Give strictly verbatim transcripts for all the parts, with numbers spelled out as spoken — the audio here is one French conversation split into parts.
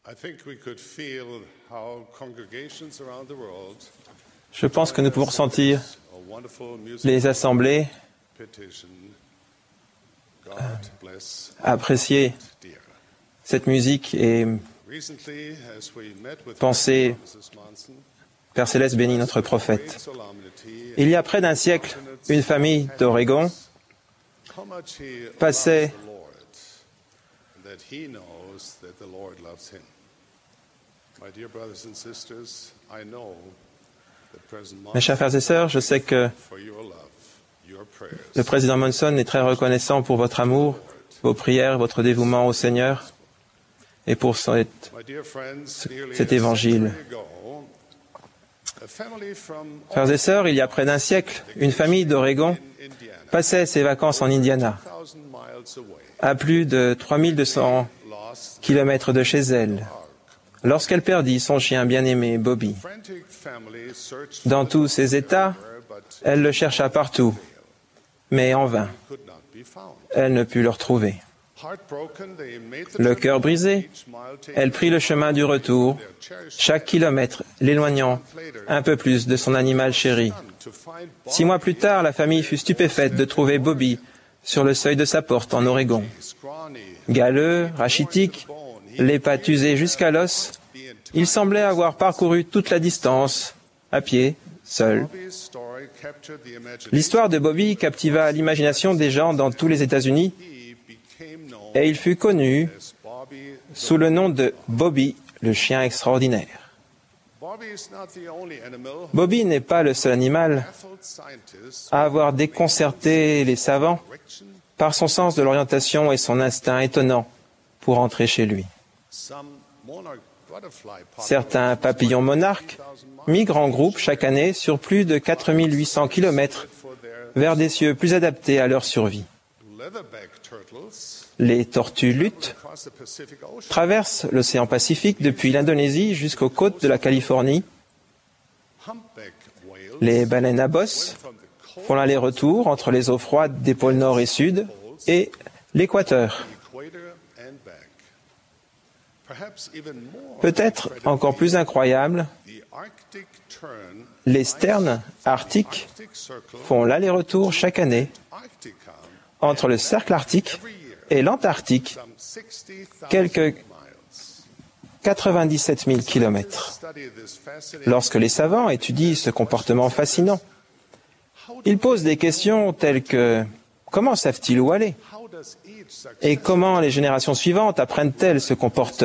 Je pense que nous pouvons ressentir les assemblées apprécier cette musique et penser, Père Céleste bénit notre prophète. Il y a près d'un siècle, une famille d'Oregon passait Mes chers frères et sœurs, je sais que le président Monson est très reconnaissant pour votre amour, vos prières, votre dévouement au Seigneur et pour cet, cet évangile. Frères et sœurs, il y a près d'un siècle, une famille d'Oregon passait ses vacances en Indiana, à plus de trois mille deux cents kilomètres de chez elle, lorsqu'elle perdit son chien bien-aimé, Bobby. Dans tous ses états, elle le chercha partout, mais en vain. Elle ne put le retrouver. Le cœur brisé, elle prit le chemin du retour, chaque kilomètre l'éloignant un peu plus de son animal chéri. Six mois plus tard, la famille fut stupéfaite de trouver Bobby sur le seuil de sa porte en Oregon. Galeux, rachitique, les pattes usées jusqu'à l'os, il semblait avoir parcouru toute la distance, à pied, seul. L'histoire de Bobby captiva l'imagination des gens dans tous les États-Unis et il fut connu sous le nom de Bobby, le chien extraordinaire. Bobby n'est pas le seul animal à avoir déconcerté les savants par son sens de l'orientation et son instinct étonnant pour entrer chez lui. Certains papillons monarques migrent en groupe chaque année sur plus de quatre mille huit cents kilomètres vers des cieux plus adaptés à leur survie. Les tortues luttes traversent l'océan Pacifique depuis l'Indonésie jusqu'aux côtes de la Californie. Les baleines à bosse font l'aller-retour entre les eaux froides des pôles Nord et Sud et l'équateur. Peut-être encore plus incroyable, les sternes arctiques font l'aller-retour chaque année entre le cercle arctique et l'Antarctique, quelques quatre-vingt-dix-sept mille kilomètres. Lorsque les savants étudient ce comportement fascinant, ils posent des questions telles que « Comment savent-ils où aller ?» et « Comment les générations suivantes apprennent-elles ce comportement ?»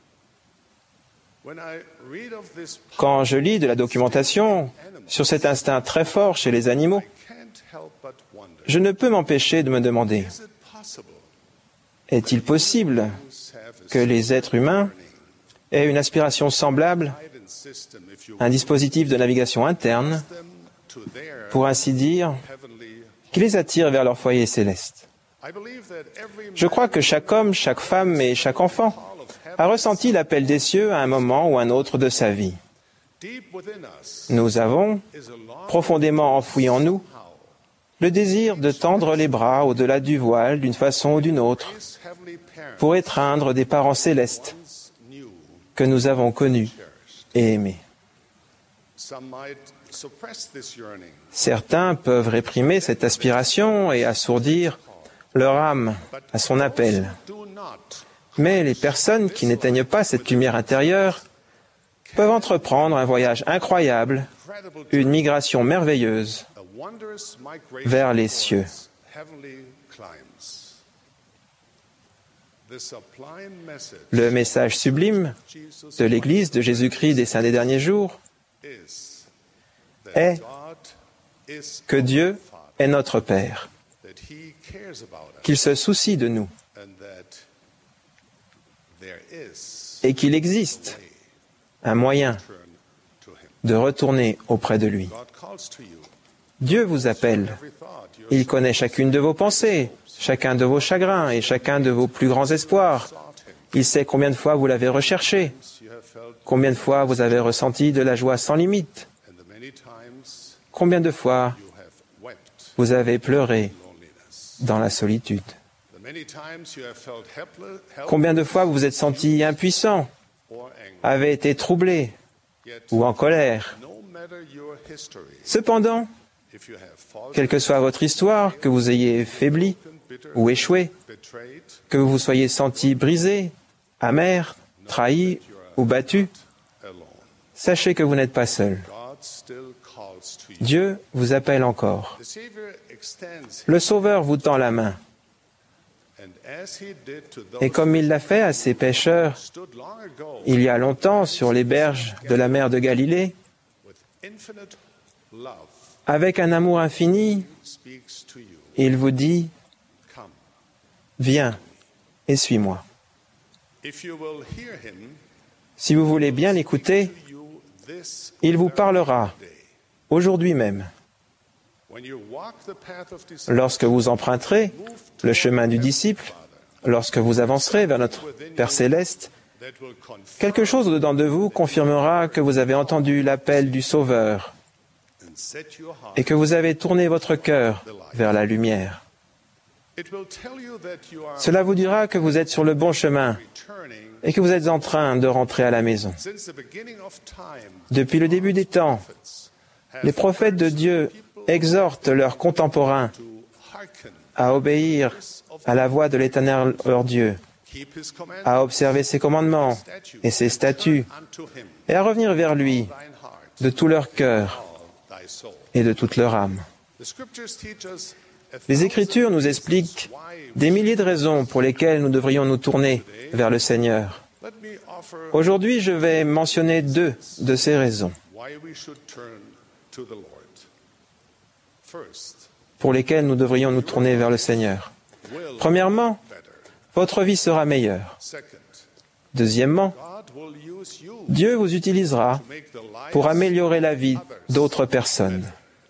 Quand je lis de la documentation sur cet instinct très fort chez les animaux, je ne peux m'empêcher de me demander, est-il possible que les êtres humains aient une aspiration semblable, un dispositif de navigation interne, pour ainsi dire, qui les attire vers leur foyer céleste? Je crois que chaque homme, chaque femme et chaque enfant a ressenti l'appel des cieux à un moment ou un autre de sa vie. Nous avons, profondément enfoui en nous, le désir de tendre les bras au-delà du voile d'une façon ou d'une autre pour étreindre des parents célestes que nous avons connus et aimés. Certains peuvent réprimer cette aspiration et assourdir leur âme à son appel. Mais les personnes qui n'éteignent pas cette lumière intérieure peuvent entreprendre un voyage incroyable, une migration merveilleuse vers les cieux. Le message sublime de l'Église de Jésus-Christ des Saints des Derniers Jours est que Dieu est notre Père, qu'il se soucie de nous et qu'il existe un moyen de retourner auprès de lui. Dieu vous appelle. Il connaît chacune de vos pensées, chacun de vos chagrins et chacun de vos plus grands espoirs. Il sait combien de fois vous l'avez recherché, combien de fois vous avez ressenti de la joie sans limite, combien de fois vous avez pleuré dans la solitude. Combien de fois vous vous êtes senti impuissant, avez été troublé ou en colère? Cependant, quelle que soit votre histoire, que vous ayez faibli ou échoué, que vous vous soyez senti brisé, amer, trahi ou battu, sachez que vous n'êtes pas seul. Dieu vous appelle encore. Le Sauveur vous tend la main. Et comme il l'a fait à ces pécheurs, il y a longtemps sur les berges de la mer de Galilée, avec un amour infini, il vous dit, « Viens et suis-moi ». Si vous voulez bien l'écouter, il vous parlera aujourd'hui même. Lorsque vous emprunterez le chemin du disciple, lorsque vous avancerez vers notre Père céleste, quelque chose au-dedans de vous confirmera que vous avez entendu l'appel du Sauveur et que vous avez tourné votre cœur vers la lumière. Cela vous dira que vous êtes sur le bon chemin et que vous êtes en train de rentrer à la maison. Depuis le début des temps, les prophètes de Dieu exhortent leurs contemporains à obéir à la voix de l'Éternel leur Dieu, à observer ses commandements et ses statuts, et à revenir vers lui de tout leur cœur et de toute leur âme. Les Écritures nous expliquent des milliers de raisons pour lesquelles nous devrions nous tourner vers le Seigneur. Aujourd'hui, je vais mentionner deux de ces raisons pour lesquelles nous devrions nous tourner vers le Seigneur. Premièrement, votre vie sera meilleure. Deuxièmement, Dieu vous utilisera pour améliorer la vie d'autres personnes.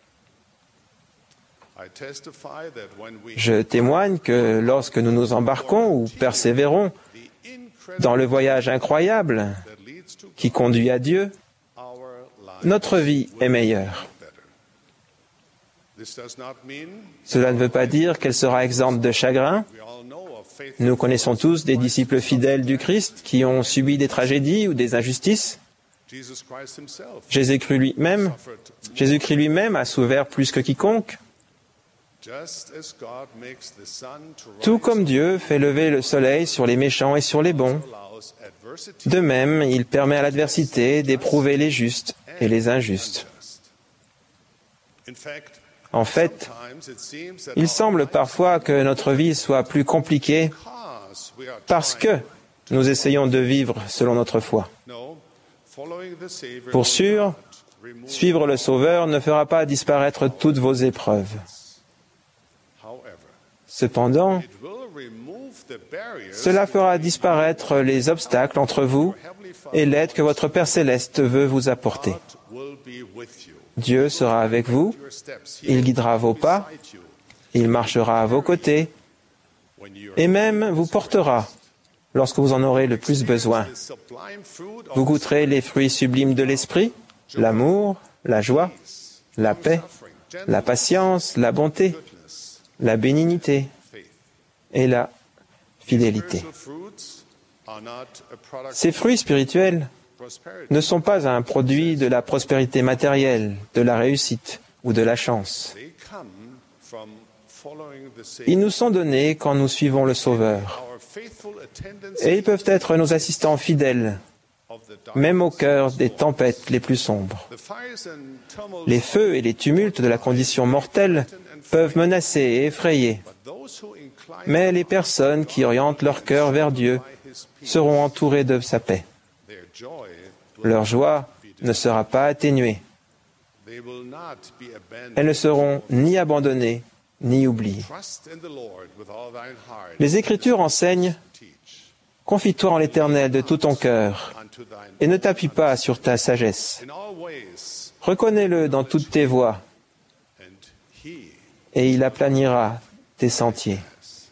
Je témoigne que lorsque nous nous embarquons ou persévérons dans le voyage incroyable qui conduit à Dieu, notre vie est meilleure. Cela ne veut pas dire qu'elle sera exempte de chagrin. Nous connaissons tous des disciples fidèles du Christ qui ont subi des tragédies ou des injustices. Jésus-Christ lui-même, Jésus-Christ lui-même a souffert plus que quiconque. Tout comme Dieu fait lever le soleil sur les méchants et sur les bons, de même, il permet à l'adversité d'éprouver les justes et les injustes. En fait, il semble parfois que notre vie soit plus compliquée parce que nous essayons de vivre selon notre foi. Pour sûr, suivre le Sauveur ne fera pas disparaître toutes vos épreuves. Cependant, cela fera disparaître les obstacles entre vous et l'aide que votre Père céleste veut vous apporter. Dieu sera avec vous, il guidera vos pas, il marchera à vos côtés et même vous portera lorsque vous en aurez le plus besoin. Vous goûterez les fruits sublimes de l'esprit, l'amour, la joie, la paix, la patience, la bonté, la bénignité et la fidélité. Ces fruits spirituels ne sont pas un produit de la prospérité matérielle, de la réussite ou de la chance. Ils nous sont donnés quand nous suivons le Sauveur. Et ils peuvent être nos assistants fidèles, même au cœur des tempêtes les plus sombres. Les feux et les tumultes de la condition mortelle peuvent menacer et effrayer. Mais les personnes qui orientent leur cœur vers Dieu seront entourées de sa paix. Leur joie ne sera pas atténuée. Elles ne seront ni abandonnées, ni oubliées. Les Écritures enseignent « Confie-toi en l'Éternel de tout ton cœur et ne t'appuie pas sur ta sagesse. Reconnais-le dans toutes tes voies et il aplanira tes sentiers. »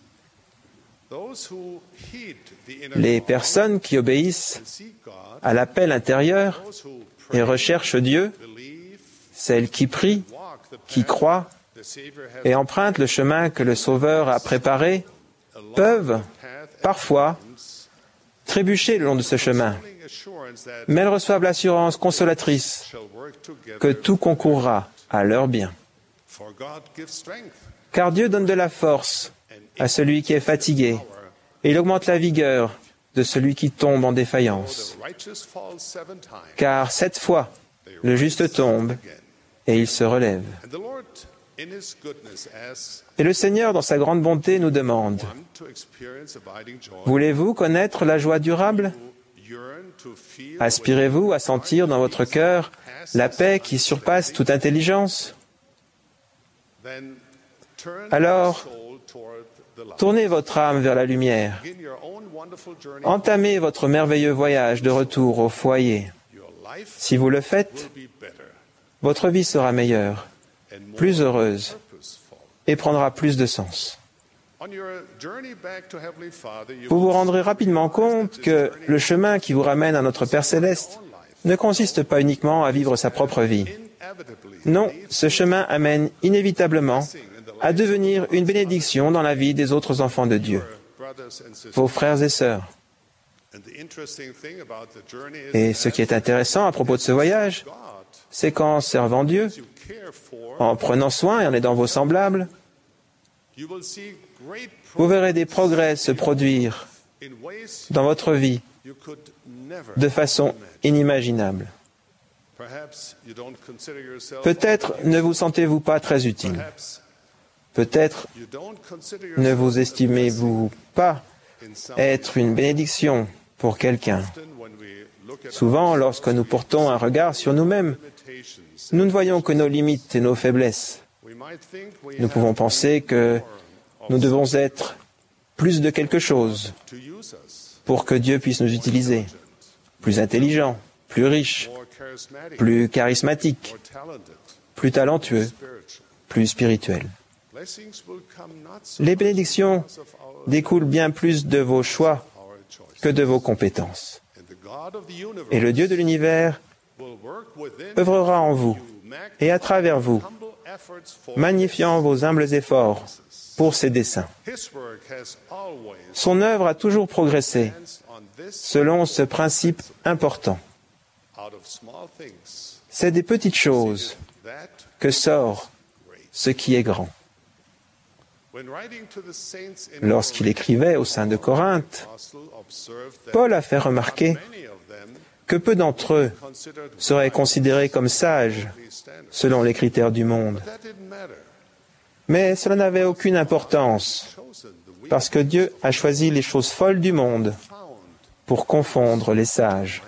Les personnes qui obéissent à l'appel intérieur et recherchent Dieu, celles qui prient, qui croient et empruntent le chemin que le Sauveur a préparé, peuvent, parfois, trébucher le long de ce chemin, mais elles reçoivent l'assurance consolatrice que tout concourra à leur bien. Car Dieu donne de la force à celui qui est fatigué, et il augmente la vigueur de celui qui tombe en défaillance. Car sept fois, le juste tombe, et il se relève. Et le Seigneur, dans sa grande bonté, nous demande, voulez-vous connaître la joie durable? Aspirez-vous à sentir dans votre cœur la paix qui surpasse toute intelligence? Alors, tournez votre âme vers la lumière. Entamez votre merveilleux voyage de retour au foyer. Si vous le faites, votre vie sera meilleure, plus heureuse et prendra plus de sens. Vous vous rendrez rapidement compte que le chemin qui vous ramène à notre Père Céleste ne consiste pas uniquement à vivre sa propre vie. Non, ce chemin amène inévitablement à devenir une bénédiction dans la vie des autres enfants de Dieu, vos frères et sœurs. Et ce qui est intéressant à propos de ce voyage, c'est qu'en servant Dieu, en prenant soin et en aidant vos semblables, vous verrez des progrès se produire dans votre vie de façon inimaginable. Peut-être ne vous sentez-vous pas très utile. Peut-être ne vous estimez-vous pas être une bénédiction pour quelqu'un. Souvent, lorsque nous portons un regard sur nous-mêmes, nous ne voyons que nos limites et nos faiblesses. Nous pouvons penser que nous devons être plus de quelque chose pour que Dieu puisse nous utiliser, plus intelligents, plus riches, plus charismatiques, plus talentueux, plus spirituels. Les bénédictions découlent bien plus de vos choix que de vos compétences. Et le Dieu de l'univers œuvrera en vous et à travers vous, magnifiant vos humbles efforts pour ses desseins. Son œuvre a toujours progressé selon ce principe important. C'est des petites choses que sort ce qui est grand. Lorsqu'il écrivait au sein de Corinthe, Paul a fait remarquer que peu d'entre eux seraient considérés comme sages selon les critères du monde. Mais cela n'avait aucune importance, parce que Dieu a choisi les choses folles du monde pour confondre les sages.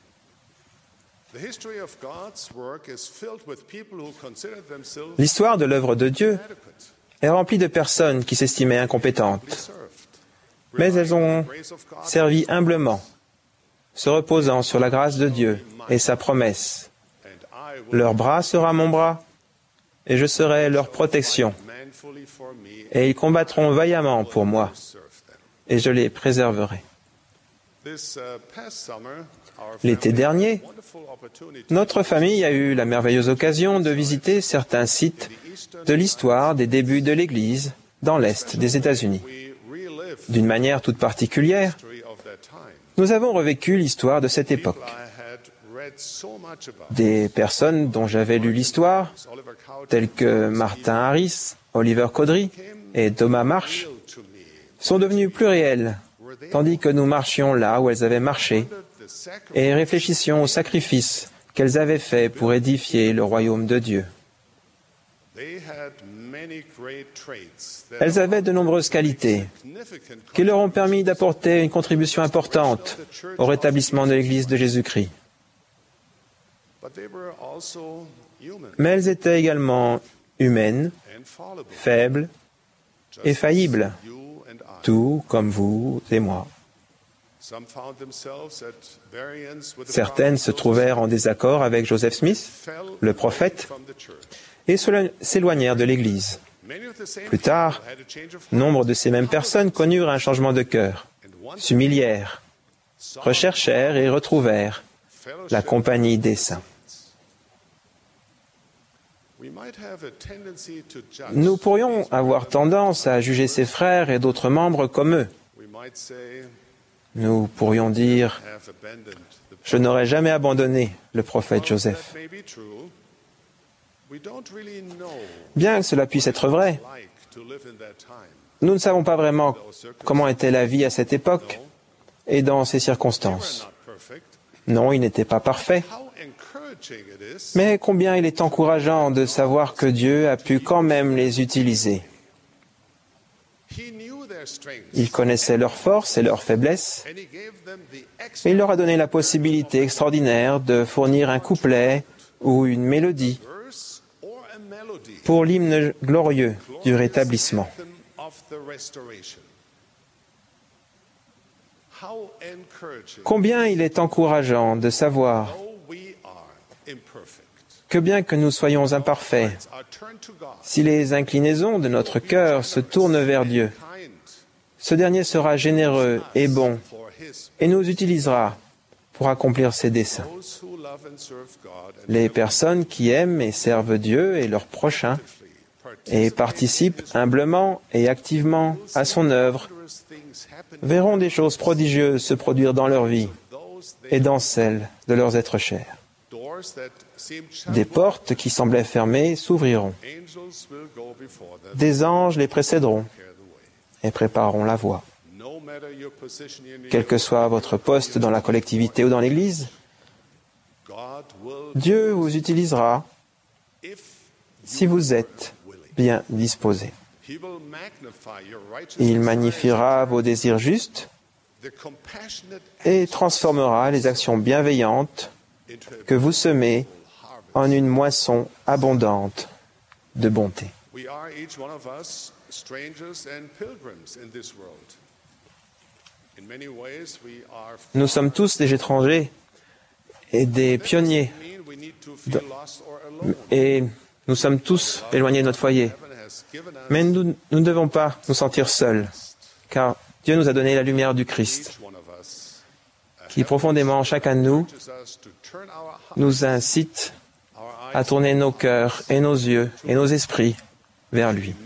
L'histoire de l'œuvre de Dieu est remplie de personnes qui s'estimaient incompétentes, mais elles ont servi humblement, se reposant sur la grâce de Dieu et sa promesse. Leur bras sera mon bras, et je serai leur protection, et ils combattront vaillamment pour moi, et je les préserverai. L'été dernier, notre famille a eu la merveilleuse occasion de visiter certains sites de l'histoire des débuts de l'Église dans l'Est des États-Unis. D'une manière toute particulière, nous avons revécu l'histoire de cette époque. Des personnes dont j'avais lu l'histoire, telles que Martin Harris, Oliver Cowdery et Thomas Marsh, sont devenues plus réelles, tandis que nous marchions là où elles avaient marché et réfléchissions aux sacrifices qu'elles avaient faits pour édifier le royaume de Dieu. Elles avaient de nombreuses qualités qui leur ont permis d'apporter une contribution importante au rétablissement de l'Église de Jésus-Christ. Mais elles étaient également humaines, faibles et faillibles, tout comme vous et moi. Certaines se trouvèrent en désaccord avec Joseph Smith, le prophète, et s'éloignèrent de l'Église. Plus tard, nombre de ces mêmes personnes connurent un changement de cœur, s'humilièrent, recherchèrent et retrouvèrent la compagnie des saints. Nous pourrions avoir tendance à juger ses frères et d'autres membres comme eux. Nous pourrions dire « Je n'aurais jamais abandonné le prophète Joseph ». Bien que cela puisse être vrai, nous ne savons pas vraiment comment était la vie à cette époque et dans ces circonstances. Non, il n'était pas parfait. Mais combien il est encourageant de savoir que Dieu a pu quand même les utiliser. Il connaissait leurs forces et leurs faiblesses, et il leur a donné la possibilité extraordinaire de fournir un couplet ou une mélodie pour l'hymne glorieux du rétablissement. Combien il est encourageant de savoir que bien que nous soyons imparfaits, si les inclinaisons de notre cœur se tournent vers Dieu, ce dernier sera généreux et bon et nous utilisera pour accomplir ses desseins. Les personnes qui aiment et servent Dieu et leurs prochains et participent humblement et activement à son œuvre verront des choses prodigieuses se produire dans leur vie et dans celle de leurs êtres chers. Des portes qui semblaient fermées s'ouvriront. Des anges les précéderont et prépareront la voie. Quel que soit votre poste dans la collectivité ou dans l'Église, Dieu vous utilisera si vous êtes bien disposé. Il magnifiera vos désirs justes et transformera les actions bienveillantes que vous semez en une moisson abondante de bonté. Nous sommes tous des étrangers et des pionniers, et nous sommes tous éloignés de notre foyer. Mais nous, nous ne devons pas nous sentir seuls, car Dieu nous a donné la lumière du Christ, qui profondément, chacun de nous, nous incite à tourner nos cœurs et nos yeux et nos esprits vers lui.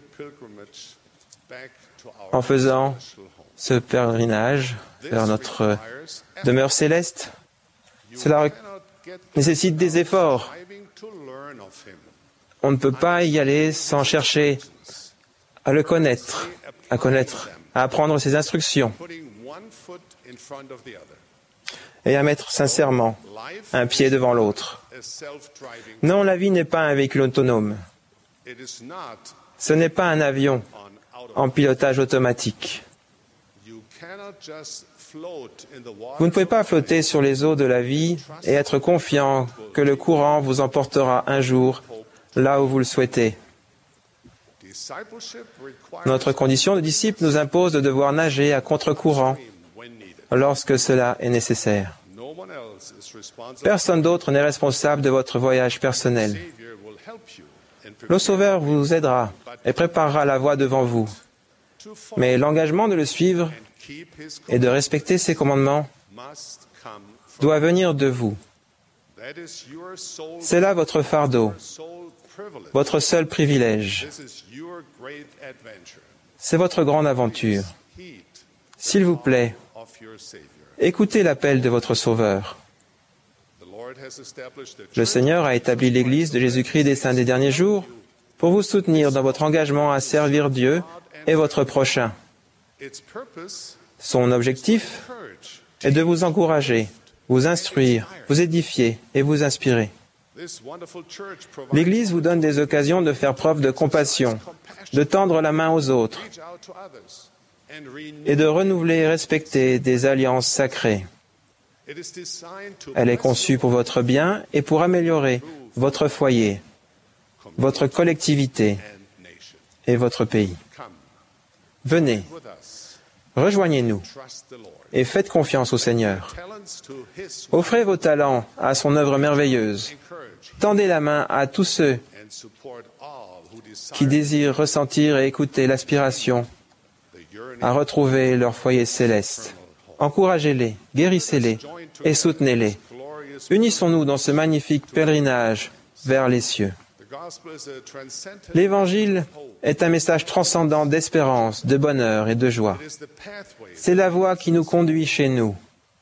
En faisant ce pèlerinage vers notre demeure céleste, cela nécessite des efforts. On ne peut pas y aller sans chercher à le connaître, à connaître, à apprendre ses instructions et à mettre sincèrement un pied devant l'autre. Non, la vie n'est pas un véhicule autonome. Ce n'est pas un avion en pilotage automatique. Vous ne pouvez pas flotter sur les eaux de la vie et être confiant que le courant vous emportera un jour là où vous le souhaitez. Notre condition de disciple nous impose de devoir nager à contre-courant lorsque cela est nécessaire. Personne d'autre n'est responsable de votre voyage personnel. Le Sauveur vous aidera et préparera la voie devant vous. Mais l'engagement de le suivre et de respecter ses commandements doit venir de vous. C'est là votre fardeau, votre seul privilège. C'est votre grande aventure. S'il vous plaît, écoutez l'appel de votre Sauveur. Le Seigneur a établi l'Église de Jésus-Christ des Saints des derniers jours pour vous soutenir dans votre engagement à servir Dieu et votre prochain. Son objectif est de vous encourager, vous instruire, vous édifier et vous inspirer. L'Église vous donne des occasions de faire preuve de compassion, de tendre la main aux autres et de renouveler et respecter des alliances sacrées. Elle est conçue pour votre bien et pour améliorer votre foyer, votre collectivité et votre pays. Venez, rejoignez-nous et faites confiance au Seigneur. Offrez vos talents à son œuvre merveilleuse. Tendez la main à tous ceux qui désirent ressentir et écouter l'aspiration à retrouver leur foyer céleste. Encouragez-les, guérissez-les et soutenez-les. Unissons-nous dans ce magnifique pèlerinage vers les cieux. L'Évangile est un message transcendant d'espérance, de bonheur et de joie. C'est la voie qui nous conduit chez nous.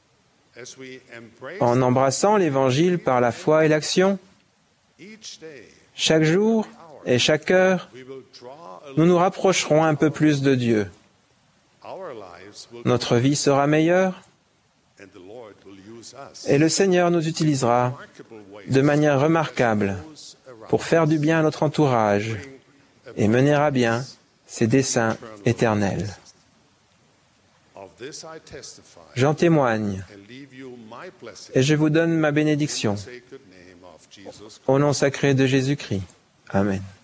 En embrassant l'Évangile par la foi et l'action, chaque jour et chaque heure, nous nous rapprocherons un peu plus de Dieu. Notre vie sera meilleure et le Seigneur nous utilisera de manière remarquable pour faire du bien à notre entourage et mener à bien ses desseins éternels. J'en témoigne et je vous donne ma bénédiction au nom sacré de Jésus-Christ. Amen.